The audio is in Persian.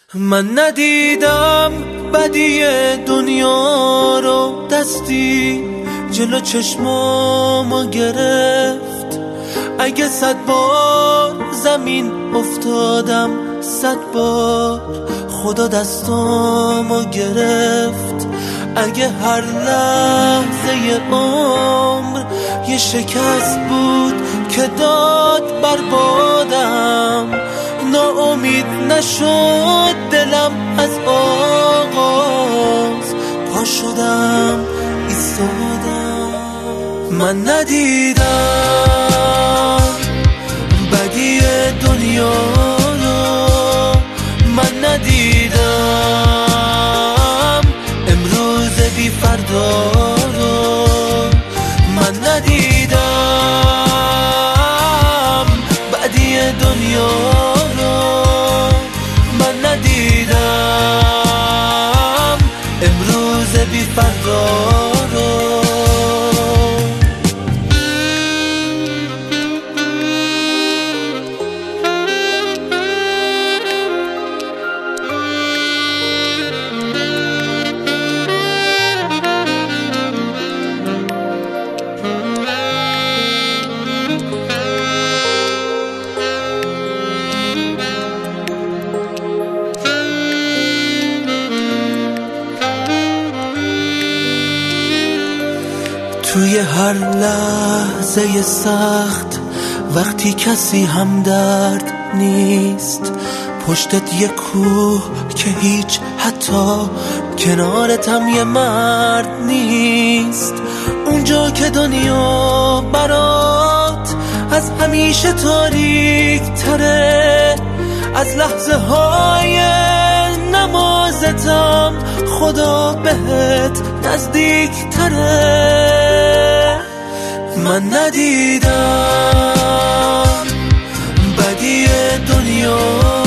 من ندیدم بدی دنیا رو، دستی جلو چشمامو گرفت. اگه 100 بار زمین افتادم، 100 بار خدا دستامو گرفت. اگه هر لحظه عمر یه شکست بود که داد بربادم، ناامید نشد دلم از آغاز، پا شدم ایستادم. من ندیدم بدی دنیا رو، من ندیدم امروز بی فردا رو، من ندیدم بدی دنیا رو، من ندیدم امروز بی فردا رو. توی هر لحظه سخت وقتی کسی همدرد نیست، پشتت یه کوه که هیچ حتی کنارتم یه مرد نیست. اونجا که دنیا برات از همیشه تاریک تره، از لحظه های نمازتم خدا بهت نزدیک تره. من ندیدم بدی دنیا